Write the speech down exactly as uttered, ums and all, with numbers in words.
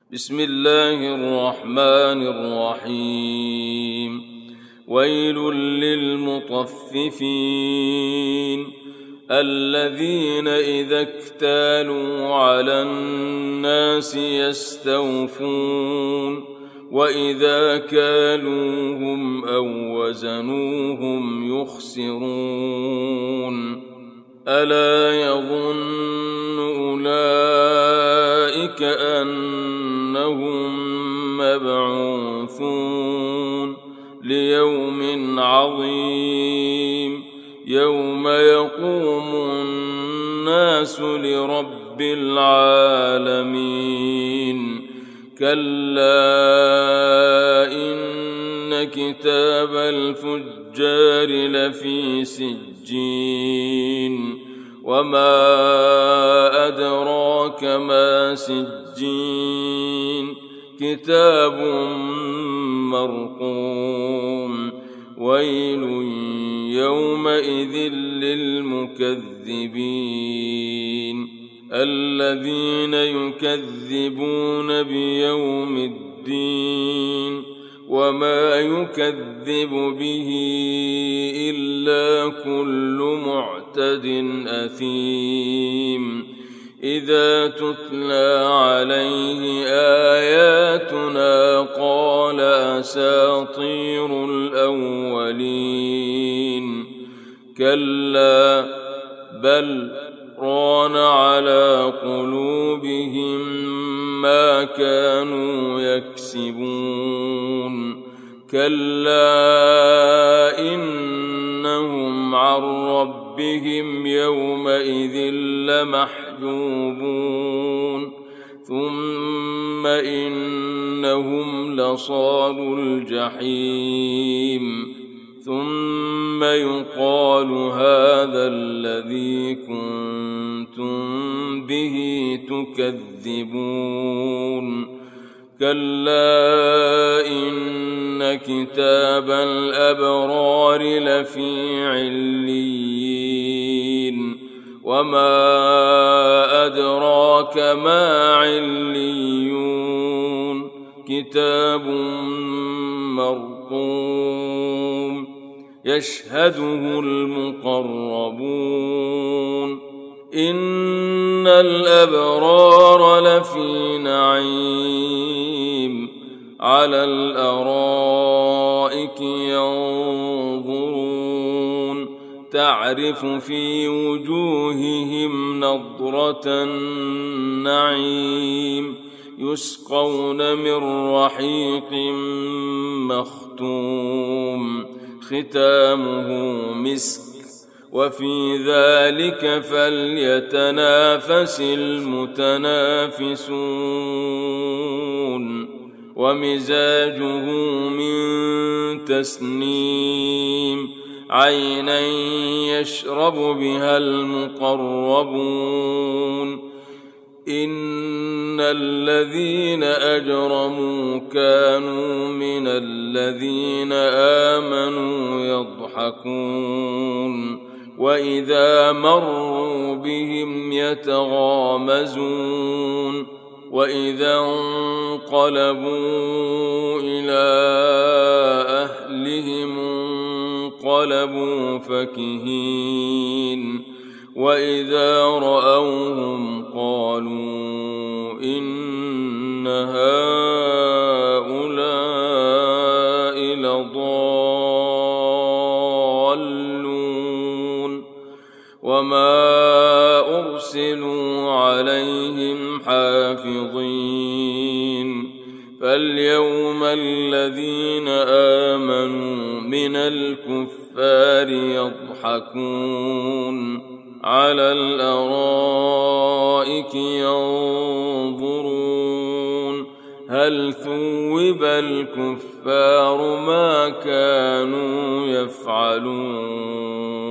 بسم الله الرحمن الرحيم. ويل للمطففين الذين إذا اكتالوا على الناس يستوفون وإذا كالوهم أو وزنوهم يخسرون. ألا يظن أولئك أنهم مبعوثون ليوم عظيم يوم يقوم الناس لرب العالمين. كلا إن كتاب الفجار لفي سجين وما أدراك ما سجين كتاب مرقوم. ويل يومئذ للمكذبين الذين يكذبون بيوم الدين وما يكذب به إلا كل معتد أثيم. إذا تتلى عليه آياتنا قال أساطير الأولين. كلا بل ران على قلوبهم ما كانوا يكسبون. كلا إنهم عن ربهم يومئذ لمحجوبون. ثم إنهم لصالو الجحيم. ثم يقال هذا الذي كنتم به تكذبون. كلا إن كتاب الأبرار لفي عليين وما أدراك ما عليون كتاب مرقوم يشهده المقربون. إن الأبرار لفي نعيم على الأرائك ينظرون تعرف في وجوههم نضرة النعيم يسقون من رحيق مختوم ختامه مسك وفي ذلك فليتنافس المتنافسون. ومزاجه من تسنيم عينا يشرب بها المقربون. إن الذين أجرموا كانوا من الذين آمنوا يضحكون وإذا مروا بهم يتغامزون. وإذا انقلبوا إلى أهلهم انقلبوا فكهين. وإذا رأوهم قالوا إن هؤلاء لضالون. وما أرسلوا عليهم حافظين. فاليوم الذين آمنوا من الكفار يضحكون على الأرائك ينظرون هل ثوب الكفار ما كانوا يفعلون.